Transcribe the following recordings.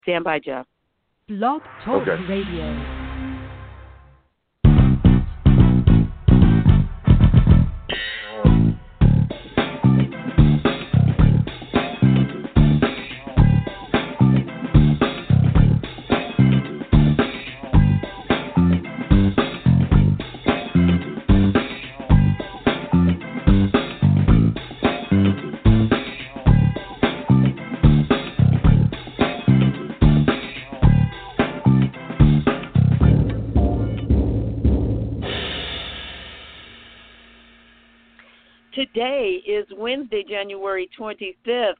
Stand by, Jeff. Blog Talk Okay. Radio. Today is Wednesday, January 25th,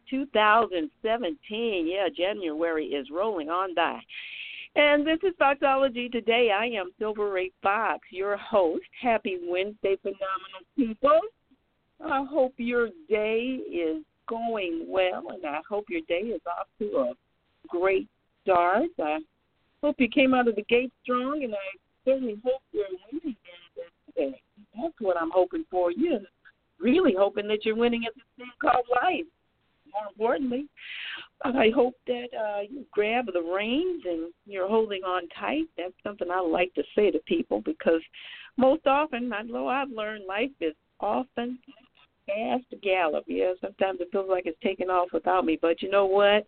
2017. Yeah, January is rolling on by. And this is Foxology Today. I am Silver Ray Fox, your host. Happy Wednesday, phenomenal people. I hope your day is going well, and I hope your day is off to a great start. I hope you came out of the gate strong, and I certainly hope you're winning today. That's what I'm hoping for you. Really hoping that you're winning at this thing called life. More importantly, I hope that you grab the reins and you're holding on tight. That's something I like to say to people because most often, although I've learned, life is often fast gallop. Yeah, sometimes it feels like it's taking off without me, but you know what?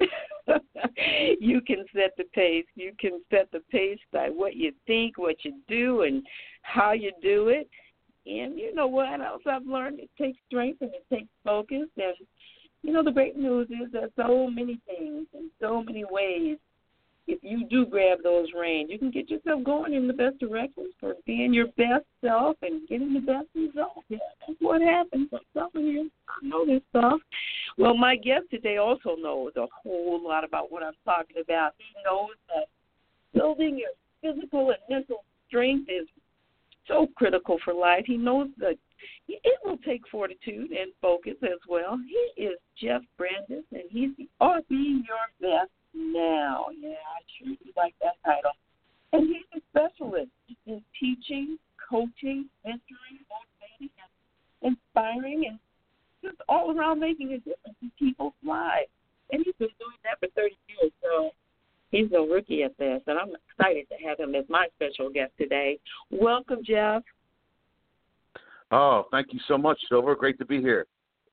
You can set the pace. You can set the pace by what you think, what you do, and how you do it. And you know what else I've learned? It takes strength and it takes focus. And, you know, the great news is there's so many things in so many ways. If you do grab those reins, you can get yourself going in the best direction for being your best self and getting the best results. Yeah, that's what happens. I'm telling you, I know this stuff. Well, my guest today also knows a whole lot about what I'm talking about. He knows that building your physical and mental strength is so critical for life. He knows that it will take fortitude and focus as well. He is Jeff Brandes, and he's the Be Your Best Now. Yeah, I sure do like that title. And he's a specialist in teaching, coaching, mentoring, motivating, and inspiring, and just all around making a difference in people's lives. And he's been doing that for 30 years, so he's no rookie at this, and I'm excited to have him as my special guest today. Welcome, Jeff. Oh, thank you so much, Silver. Great to be here.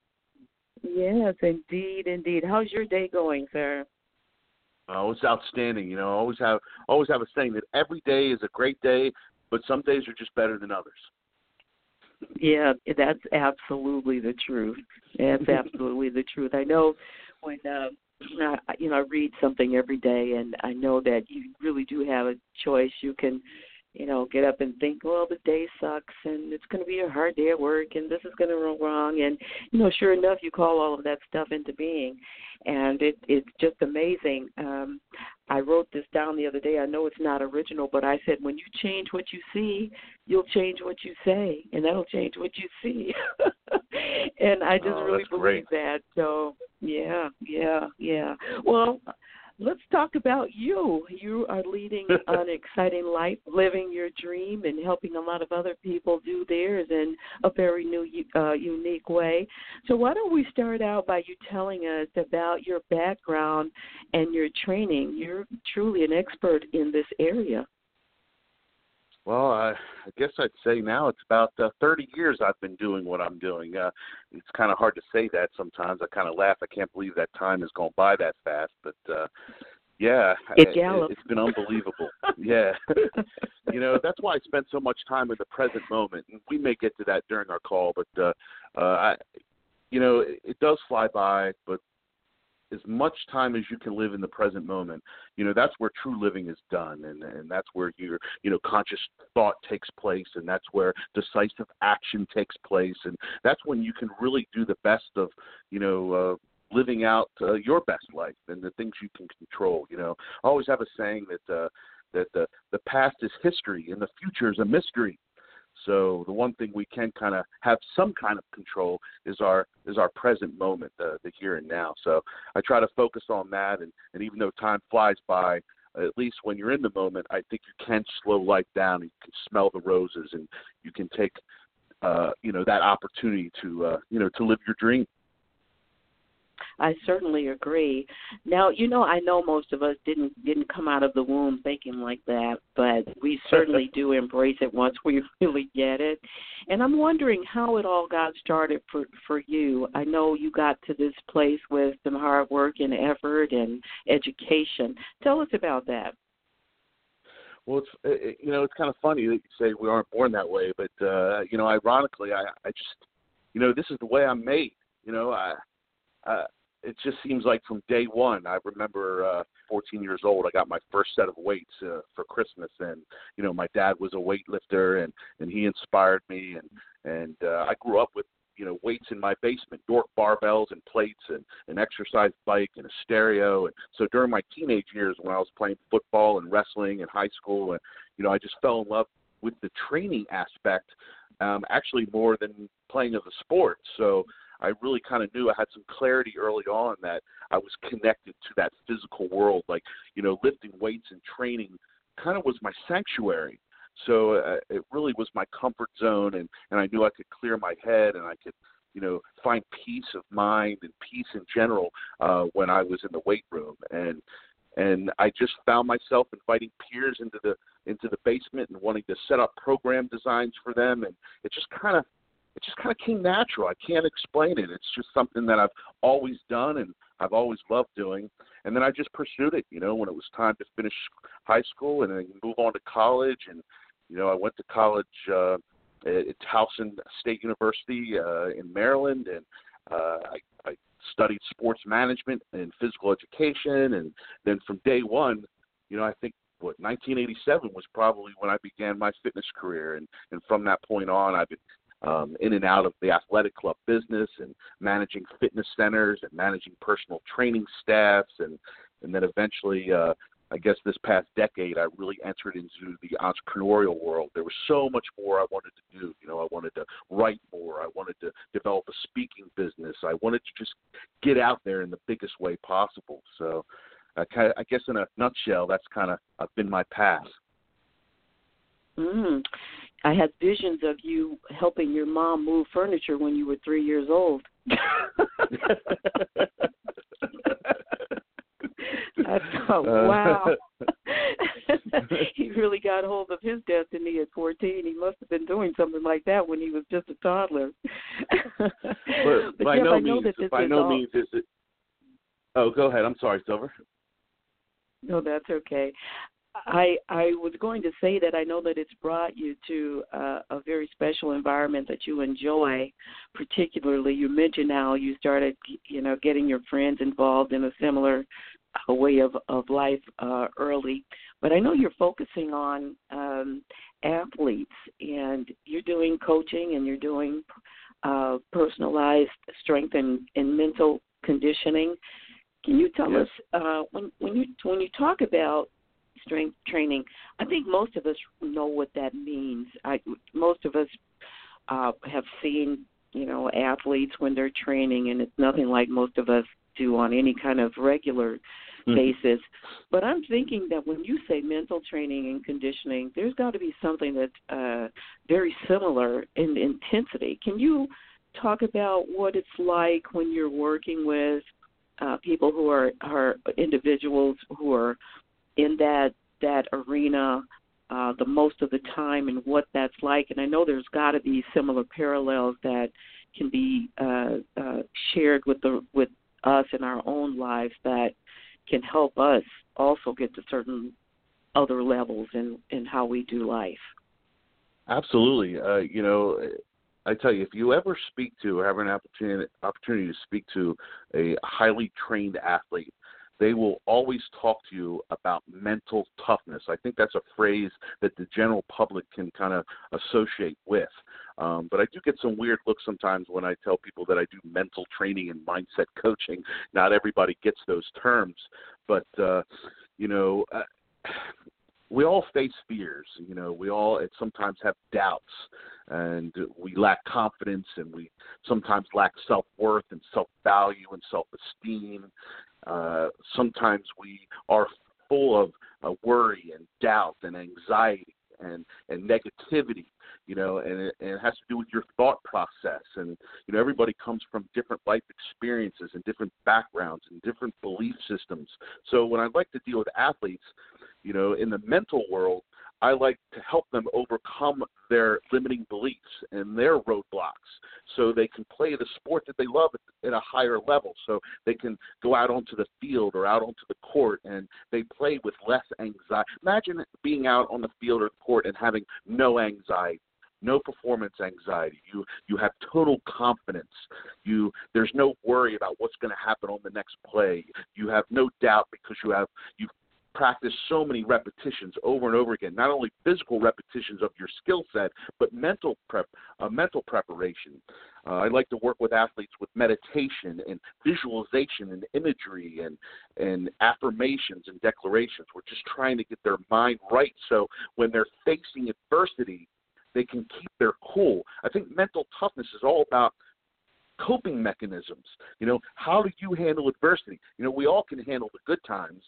Yes, indeed, indeed. How's your day going, sir? Oh, it's outstanding. You know, I always have a saying that every day is a great day, but some days are just better than others. Yeah, that's absolutely the truth. That's absolutely the truth. I know when I read something every day, and I know that you really do have a choice. You can, get up and think, well, the day sucks, and it's going to be a hard day at work, and this is going to go wrong. And, sure enough, you call all of that stuff into being. And it's just amazing. I wrote this down the other day. I know it's not original, but I said, when you change what you see, you'll change what you say, and that'll change what you see. And I just really believe that. So, yeah. Well, let's talk about you. You are leading an exciting life, living your dream, and helping a lot of other people do theirs in a very new, unique way. So why don't we start out by you telling us about your background and your training? You're truly an expert in this area. Well, I guess I'd say now it's about 30 years I've been doing what I'm doing. It's kind of hard to say that sometimes. I kind of laugh. I can't believe that time has gone by that fast. But, yeah, it's been unbelievable. Yeah. That's why I spend so much time in the present moment. And we may get to that during our call. But, it does fly by. But as much time as you can live in the present moment, that's where true living is done, and that's where your, conscious thought takes place, and that's where decisive action takes place, and that's when you can really do the best of, living out your best life and the things you can control. I always have a saying that the past is history and the future is a mystery. So the one thing we can kind of have some kind of control is our present moment, the here and now. So I try to focus on that, and even though time flies by, at least when you're in the moment, I think you can slow life down, and you can smell the roses, and you can take that opportunity to live your dream. I certainly agree. Now, I know most of us didn't come out of the womb thinking like that, but we certainly do embrace it once we really get it. And I'm wondering how it all got started for you. I know you got to this place with some hard work and effort and education. Tell us about that. Well, it's kind of funny that you say we aren't born that way, but ironically, I just, this is the way I'm made. It just seems like from day one. I remember 14 years old, I got my first set of weights for Christmas, and my dad was a weightlifter, and he inspired me, and I grew up with weights in my basement, Dork barbells and plates, and an exercise bike and a stereo. And so during my teenage years, when I was playing football and wrestling in high school, and I just fell in love with the training aspect, actually more than playing of the sport. So I really kind of knew I had some clarity early on that I was connected to that physical world. Like, lifting weights and training kind of was my sanctuary. So it really was my comfort zone, and I knew I could clear my head, and I could, find peace of mind and peace in general when I was in the weight room. And I just found myself inviting peers into the basement and wanting to set up program designs for them, and it just kind of came natural. I can't explain it. It's just something that I've always done and I've always loved doing. And then I just pursued it, when it was time to finish high school and then move on to college. And, I went to college at Towson State University in Maryland, and I studied sports management and physical education. And then from day one, I think 1987 was probably when I began my fitness career. And from that point on, I've been in and out of the athletic club business and managing fitness centers and managing personal training staffs. And then eventually, I guess this past decade, I really entered into the entrepreneurial world. There was so much more I wanted to do. I wanted to write more. I wanted to develop a speaking business. I wanted to just get out there in the biggest way possible. So I guess in a nutshell, that's kind of been my path. I had visions of you helping your mom move furniture when you were 3 years old. I thought, wow. He really got hold of his destiny at 14. He must have been doing something like that when he was just a toddler. But by Jeff, no means is it. Oh, go ahead. I'm sorry, Silver. No, that's okay. I was going to say that I know that it's brought you to a very special environment that you enjoy. Particularly, you mentioned how you started, getting your friends involved in a similar way of life early. But I know you're focusing on athletes, and you're doing coaching, and you're doing personalized strength and mental conditioning. Can you tell us when you talk about strength training, I think most of us know what that means. Most of us have seen, athletes when they're training, and it's nothing like most of us do on any kind of regular basis. But I'm thinking that when you say mental training and conditioning, there's got to be something that's very similar in intensity. Can you talk about what it's like when you're working with people who are individuals who are in that arena the most of the time, and what that's like? And I know there's got to be similar parallels that can be shared with us in our own lives that can help us also get to certain other levels in how we do life. Absolutely. I tell you, if you ever speak to or have an opportunity to speak to a highly trained athlete, they will always talk to you about mental toughness. I think that's a phrase that the general public can kind of associate with. But I do get some weird looks sometimes when I tell people that I do mental training and mindset coaching. Not everybody gets those terms, but, we all face fears. We all sometimes have doubts, and we lack confidence, and we sometimes lack self-worth and self-value and self-esteem. Sometimes we are full of worry and doubt and anxiety. and negativity, you know, and it has to do with your thought process. And, you know, everybody comes from different life experiences and different backgrounds and different belief systems. So when I like to deal with athletes, you know, in the mental world, I like to help them overcome their limiting beliefs and their roadblocks so they can play the sport that they love at a higher level, so they can go out onto the field or out onto the court and they play with less anxiety. Imagine being out on the field or the court and having no anxiety. No performance anxiety. You have total confidence. There's no worry about what's going to happen on the next play. You have no doubt because you've practiced so many repetitions over and over again. Not only physical repetitions of your skill set, but mental preparation. I like to work with athletes with meditation and visualization and imagery and affirmations and declarations. We're just trying to get their mind right so when they're facing adversity, they can keep their cool. I think mental toughness is all about coping mechanisms. You know, how do you handle adversity? You know, we all can handle the good times,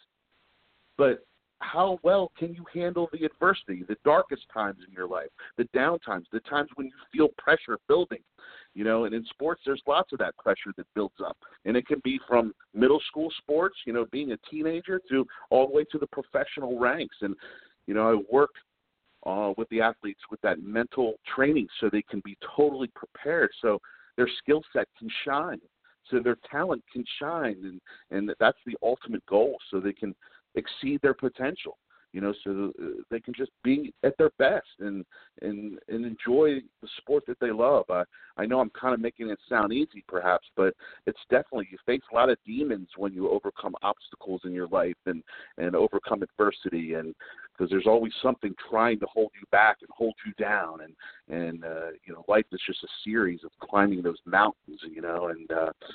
but how well can you handle the adversity, the darkest times in your life, the down times, the times when you feel pressure building? You know, and in sports, there's lots of that pressure that builds up. And it can be from middle school sports, you know, being a teenager, to all the way to the professional ranks. And, you know, I work with the athletes with that mental training so they can be totally prepared, so their skill set can shine, so their talent can shine, and that's the ultimate goal, so they can exceed their potential, you know, so they can just be at their best and enjoy the sport that they love. I know I'm kind of making it sound easy perhaps, but it's definitely, you face a lot of demons when you overcome obstacles in your life and overcome adversity, and because there's always something trying to hold you back and hold you down, and you know, life is just a series of climbing those mountains, you know, and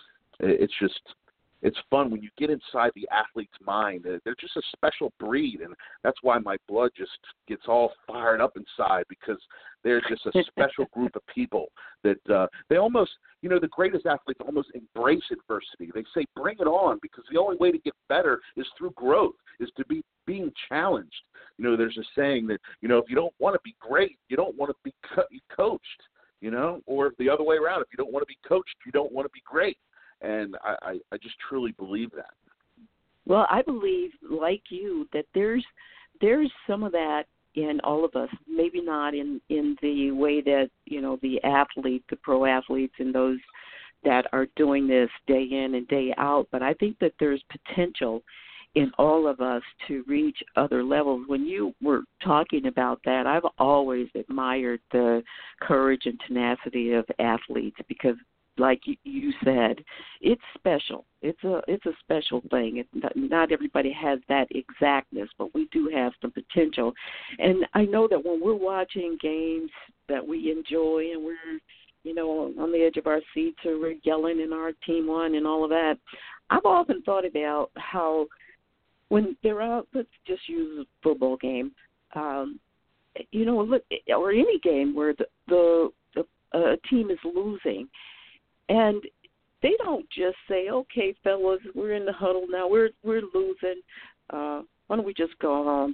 it's fun when you get inside the athlete's mind. They're just a special breed, and that's why my blood just gets all fired up inside, because they're just a special group of people that they almost, you know, the greatest athletes almost embrace adversity. They say, bring it on, because the only way to get better is through growth, is to be being challenged. You know, there's a saying that, you know, if you don't want to be great, you don't want to be coached, you know, or the other way around. If you don't want to be coached, you don't want to be great. And I just truly believe that. Well, I believe, like you, that there's some of that in all of us. Maybe not in the way that, you know, the pro athletes and those that are doing this day in and day out, but I think that there's potential in all of us to reach other levels. When you were talking about that, I've always admired the courage and tenacity of athletes, because like you said, it's special. It's a special thing. Not everybody has that exactness, but we do have some potential. And I know that when we're watching games that we enjoy and we're, you know, on the edge of our seats, or we're yelling and our team won and all of that, I've often thought about how when they're out, let's just use a football game, you know, look, or any game where the team is losing. And they don't just say, "Okay, fellas, we're in the huddle now. We're losing. Why don't we just go home?"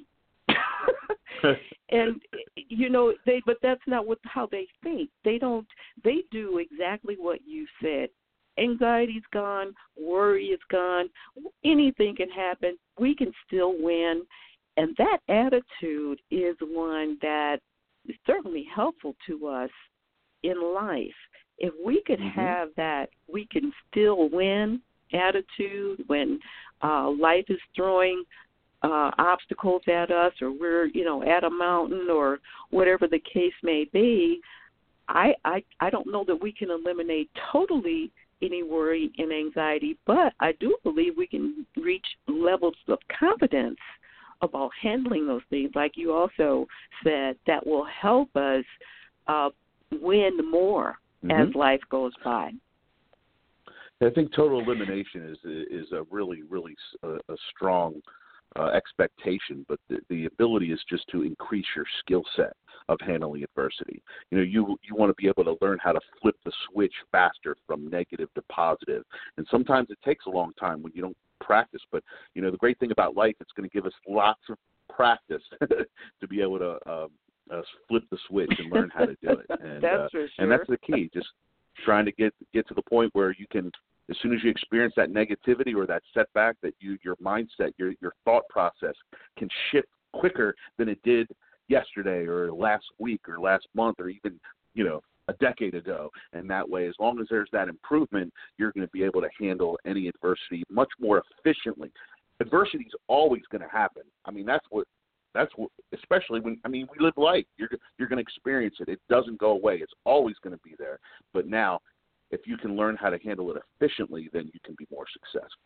And you know, but that's not how they think. They don't. They do exactly what you said. Anxiety's gone. Worry is gone. Anything can happen. We can still win. And that attitude is one that is certainly helpful to us in life. If we could have that, we can still win attitude when life is throwing obstacles at us, or we're, you know, at a mountain, or whatever the case may be, I don't know that we can eliminate totally any worry and anxiety, but I do believe we can reach levels of confidence about handling those things, like you also said, that will help us win more as life goes by. I think total elimination is a really, really a strong expectation, but the ability is just to increase your skill set of handling adversity. You know, you want to be able to learn how to flip the switch faster from negative to positive, and sometimes it takes a long time when you don't practice. But you know, the great thing about life, it's going to give us lots of practice to be able to flip the switch and learn how to do it. And that's for sure. And that's the key, just trying to get to the point where you can, as soon as you experience that negativity or that setback, that your mindset, your thought process can shift quicker than it did yesterday or last week or last month or even, a decade ago. And that way, as long as there's that improvement, you're going to be able to handle any adversity much more efficiently. Adversity is always going to happen. I mean, that's what, especially when, we live life. You're going to experience it. It doesn't go away. It's always going to be there. But now, if you can learn how to handle it efficiently, then you can be more successful.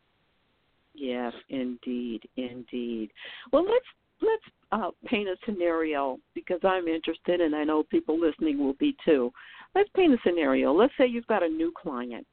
Yes, indeed. Well, let's paint a scenario, because I'm interested, and I know people listening will be too. Let's paint a scenario. Let's say you've got a new client,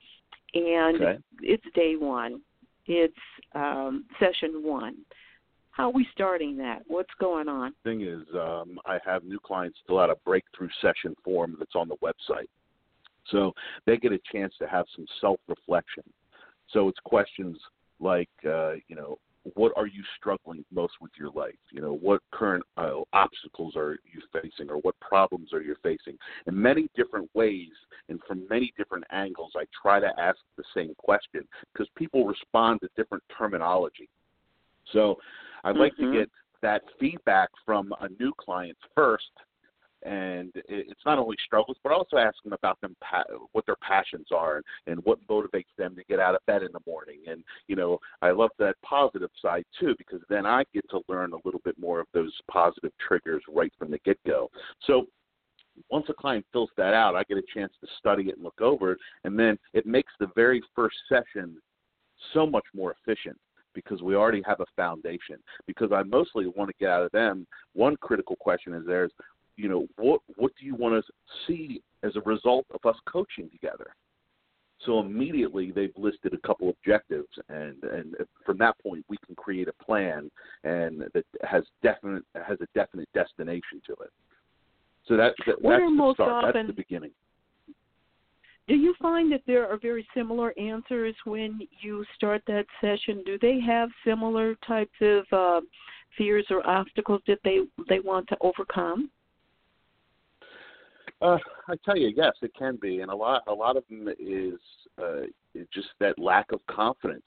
and it's day one. It's session one. How are we starting that? What's going on? The thing is, I have new clients fill out a breakthrough session form that's on the website. So they get a chance to have some self-reflection. So it's questions like, what are you struggling most with your life? What current obstacles are you facing, or what problems are you facing? In many different ways and from many different angles, I try to ask the same question because people respond to different terminology. So I'd like to get that feedback from a new client first. And it's not only struggles, but also ask them about what their passions are and what motivates them to get out of bed in the morning. And, I love that positive side, too, because then I get to learn a little bit more of those positive triggers right from the get-go. So once a client fills that out, I get a chance to study it and look over it, and then it makes the very first session so much more efficient, because we already have a foundation. Because I mostly want to get out of them, one critical question is theirs, what do you want to see as a result of us coaching together? So immediately they've listed a couple objectives, and from that point we can create a plan and that has a definite destination to it. So that's the start. That's the beginning. Do you find that there are very similar answers when you start that session? Do they have similar types of fears or obstacles that they want to overcome? I tell you, yes, it can be, and a lot of them is just that lack of confidence.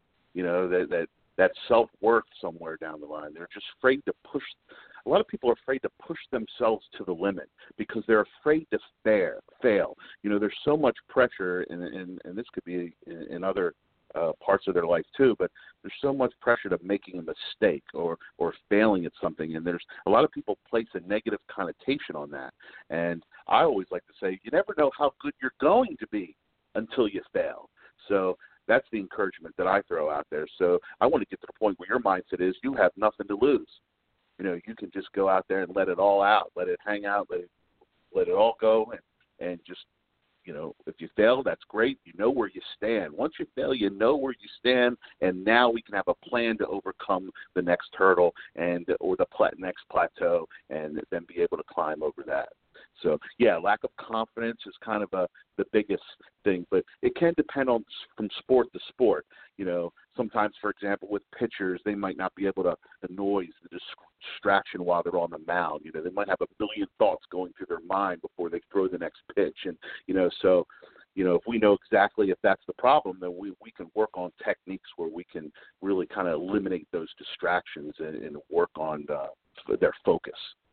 That self-worth somewhere down the line. They're just afraid to push. A lot of people are afraid to push themselves to the limit because they're afraid to fail. There's so much pressure, and this could be in other parts of their life too, but there's so much pressure to making a mistake or failing at something, and there's a lot of people place a negative connotation on that. And I always like to say, you never know how good you're going to be until you fail. So that's the encouragement that I throw out there. So I want to get to the point where your mindset is you have nothing to lose. You can just go out there and let it all out, let it hang out, let it all go, and just, if you fail, that's great. You know where you stand. Once you fail, you know where you stand, and now we can have a plan to overcome the next hurdle or the next plateau, and then be able to climb over that. So, yeah, lack of confidence is kind of the biggest thing, but it can depend on from sport to sport. Sometimes, for example, with pitchers, they might not be able to, the noise, the distraction while they're on the mound. They might have a million thoughts going through their mind before they throw the next pitch. And, so, if we know exactly if that's the problem, then we can work on techniques where we can really kind of eliminate those distractions and work on their focus.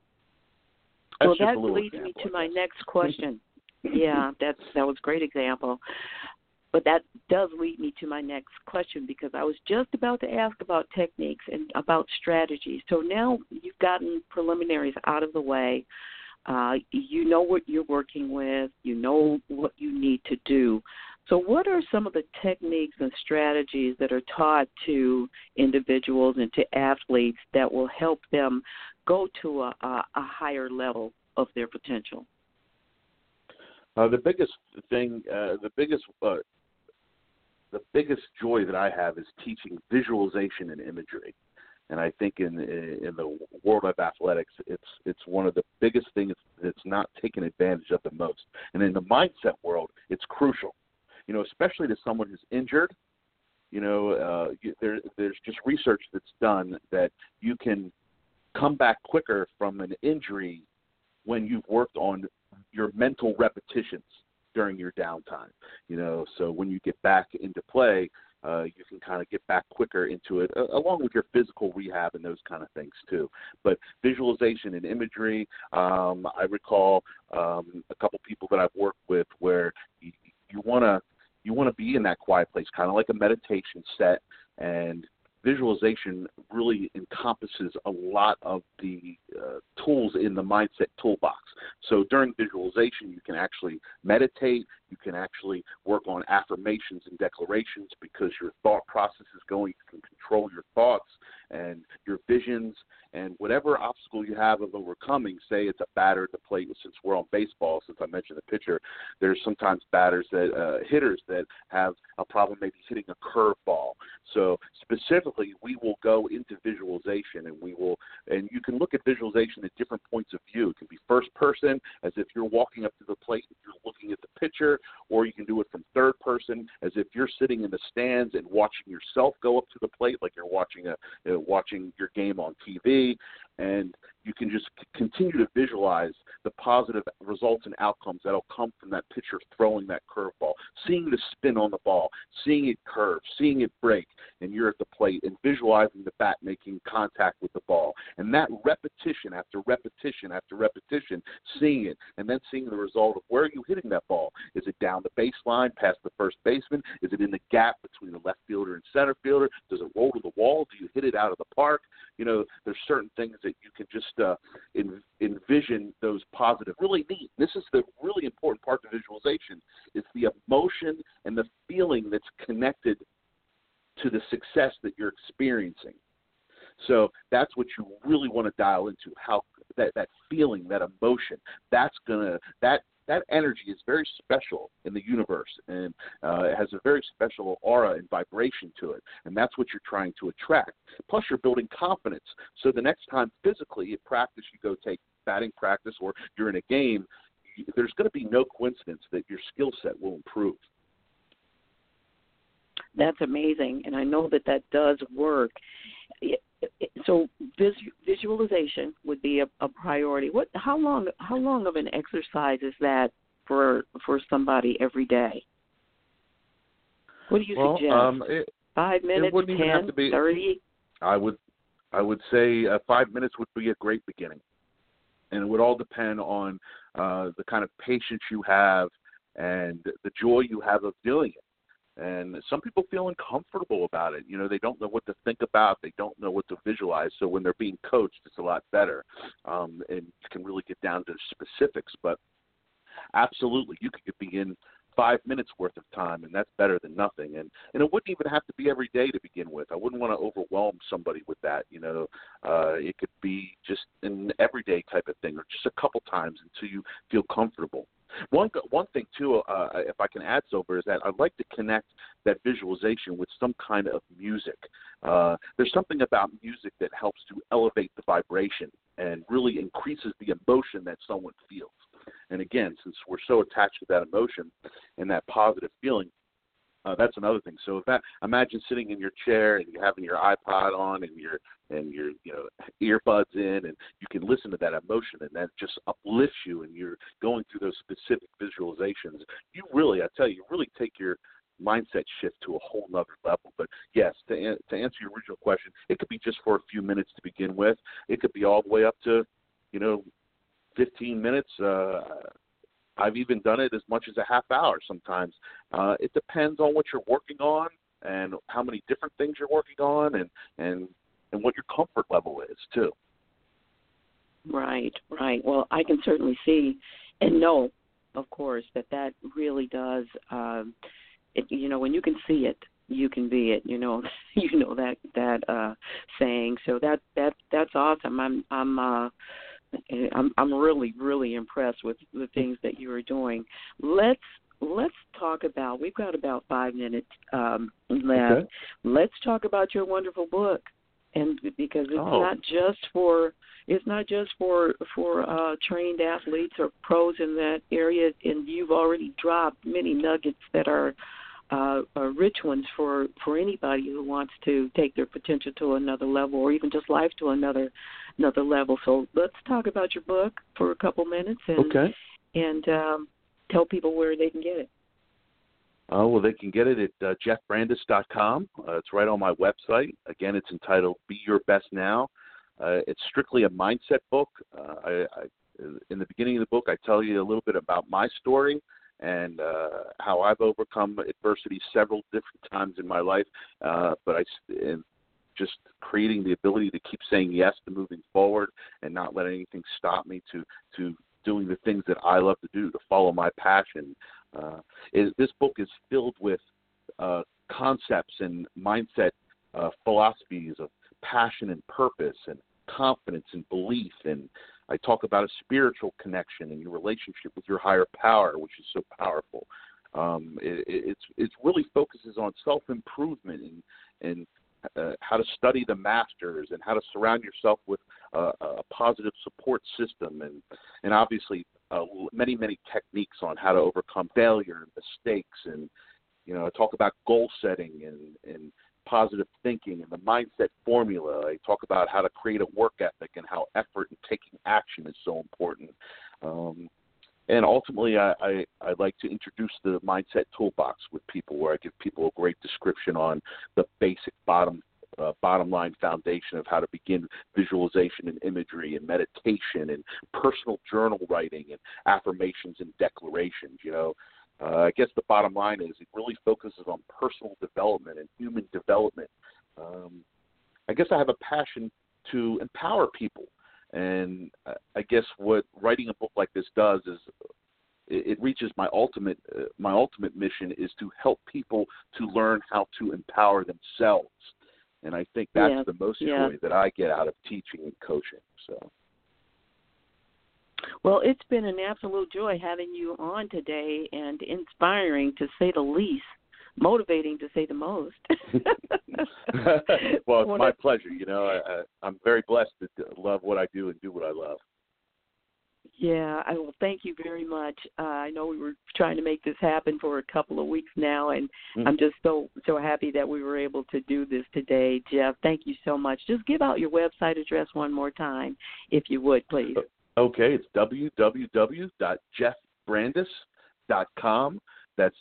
Well, that leads me to my next question. Yeah, that was a great example. But that does lead me to my next question, because I was just about to ask about techniques and about strategies. So now you've gotten preliminaries out of the way. You know what you're working with. You know what you need to do. So what are some of the techniques and strategies that are taught to individuals and to athletes that will help them go to a higher level of their potential? The biggest thing, the biggest joy that I have is teaching visualization and imagery. And I think in the world of athletics, it's one of the biggest things that's not taken advantage of the most. And in the mindset world, it's crucial, especially to someone who's injured. There's just research that's done that you can come back quicker from an injury when you've worked on your mental repetitions during your downtime. So when you get back into play, you can kind of get back quicker into it, along with your physical rehab and those kind of things too. But visualization and imagery, I recall a couple people that I've worked with where you want to be in that quiet place, kind of like a meditation set, and visualization really encompasses a lot of the tools in the mindset toolbox. So during visualization, you can actually meditate. You can actually work on affirmations and declarations because your thought process is going. You can control your thoughts and your visions, and whatever obstacle you have of overcoming, say it's a batter at the plate, since we're on baseball, since I mentioned the pitcher, there's sometimes hitters that have a problem maybe hitting a curveball. So specifically, we will go into visualization, and you can look at visualization at different points of view. It can be first person, as if you're walking up to the plate and you're looking at the pitcher, or you can do it from third person, as if you're sitting in the stands and watching yourself go up to the plate, like you're watching your game on TV. And you can just continue to visualize the positive results and outcomes that will come from that pitcher throwing that curveball, seeing the spin on the ball, seeing it curve, seeing it break, and you're at the plate, and visualizing the bat making contact with the ball. And that repetition after repetition after repetition, seeing it, and then seeing the result of where are you hitting that ball. Is it down the baseline, past the first baseman? Is it in the gap between the left fielder and center fielder? Does it roll to the wall? Do you hit it out of the park? There's certain things that you can just envision those positive. Really neat. This is the really important part of visualization. It's the emotion and the feeling that's connected to the success that you're experiencing. So that's what you really want to dial into, how that feeling, that emotion, that energy is very special in the universe, and it has a very special aura and vibration to it, and that's what you're trying to attract. Plus, you're building confidence. So the next time physically at practice you go take batting practice or you're in a game, there's going to be no coincidence that your skill set will improve. That's amazing, and I know that does work. So visualization would be a priority. How long of an exercise is that for somebody every day? What do you suggest? 5 minutes, 10, 30? I would say 5 minutes would be a great beginning, and it would all depend on the kind of patience you have and the joy you have of doing it. And some people feel uncomfortable about it. They don't know what to think about. They don't know what to visualize. So when they're being coached, it's a lot better. And you can really get down to specifics. But absolutely, you could begin 5 minutes worth of time, and that's better than nothing. And it wouldn't even have to be every day to begin with. I wouldn't want to overwhelm somebody with that. It could be just an everyday type of thing, or just a couple times until you feel comfortable. One thing, too, if I can add, Silver, is that I'd like to connect that visualization with some kind of music. There's something about music that helps to elevate the vibration and really increases the emotion that someone feels. And again, since we're so attached to that emotion and that positive feeling, that's another thing. So imagine sitting in your chair and you're having your iPod on and your earbuds in, and you can listen to that emotion, and that just uplifts you, and you're going through those specific visualizations. You really take your mindset shift to a whole nother level. But yes, to answer your original question, it could be just for a few minutes to begin with. It could be all the way up to 15 minutes. I've even done it as much as a half hour sometimes. It depends on what you're working on and how many different things you're working on, and what your comfort level is too. Right. Well, I can certainly see and know, of course, that really does. When you can see it, you can be it. that saying. So that's awesome. I'm really, really impressed with the things that you are doing. Let's talk about. We've got about 5 minutes left. Okay. Let's talk about your wonderful book, and because it's not just for trained athletes or pros in that area. And you've already dropped many nuggets that are rich ones for anybody who wants to take their potential to another level, or even just life to another level. So let's talk about your book for a couple minutes, and tell people where they can get it. Well, they can get it at jeffbrandis.com. It's right on my website. Again, it's entitled Be Your Best Now. It's strictly a mindset book. In the beginning of the book, I tell you a little bit about my story and how I've overcome adversity several different times in my life, and just creating the ability to keep saying yes to moving forward and not letting anything stop me to doing the things that I love to do, to follow my passion. This book is filled with concepts and mindset philosophies of passion and purpose and confidence and belief, and I talk about a spiritual connection and your relationship with your higher power, which is so powerful. It really focuses on self-improvement and how to study the masters and how to surround yourself with a positive support system and obviously many techniques on how to overcome failure and mistakes, and I talk about goal setting and positive thinking and the mindset formula. I talk about how to create a work ethic and how effort and taking action is so important. And ultimately, I like to introduce the mindset toolbox with people, where I give people a great description on the basic bottom line foundation of how to begin visualization and imagery and meditation and personal journal writing and affirmations and declarations. I guess the bottom line is it really focuses on personal development and human development. I guess I have a passion to empower people. And I guess what writing a book like this does is it reaches my ultimate mission is to help people to learn how to empower themselves. And I think that's the most joy that I get out of teaching and coaching. So. Well, it's been an absolute joy having you on today, and inspiring to say the least, motivating to say the most. Well, it's my pleasure. I'm very blessed to love what I do and do what I love. Yeah, I will thank you very much. I know we were trying to make this happen for a couple of weeks now, and I'm just so happy that we were able to do this today. Jeff, thank you so much. Just give out your website address one more time, if you would, please. Okay, it's www.jeffbrandis.com. That's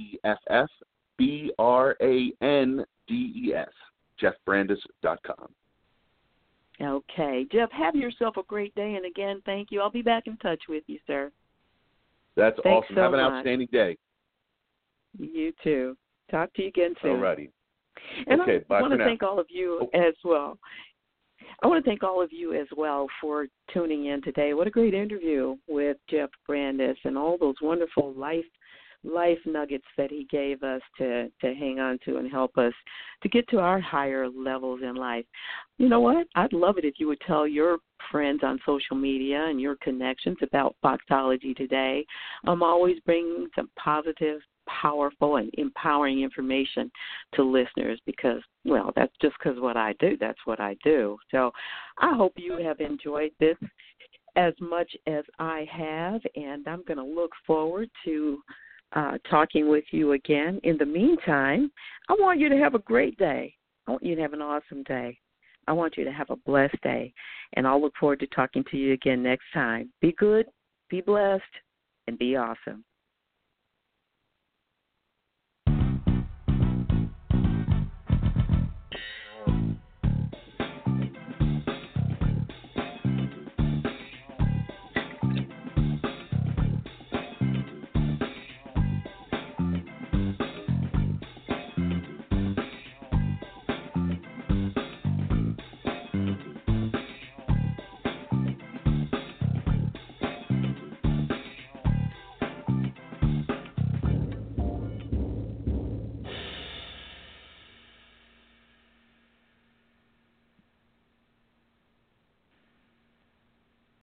JEFFBRANDES, jeffbrandis.com. Okay. Jeff, have yourself a great day, and again, thank you. I'll be back in touch with you, sir. That's Thanks awesome. So have an much. Outstanding day. You too. Talk to you again soon. All righty. And okay, I want to thank all of you as well. I want to thank all of you as well for tuning in today. What a great interview with Jeff Brandis and all those wonderful life nuggets that he gave us to hang on to and help us to get to our higher levels in life. You know what? I'd love it if you would tell your friends on social media and your connections about Foxology Today. I'm always bringing some positive, powerful, and empowering information to listeners because, well, that's just because what I do. That's what I do. So I hope you have enjoyed this as much as I have, and I'm going to look forward to talking with you again. In the meantime, I want you to have a great day. I want you to have an awesome day. I want you to have a blessed day, and I'll look forward to talking to you again next time. Be good, be blessed, and be awesome.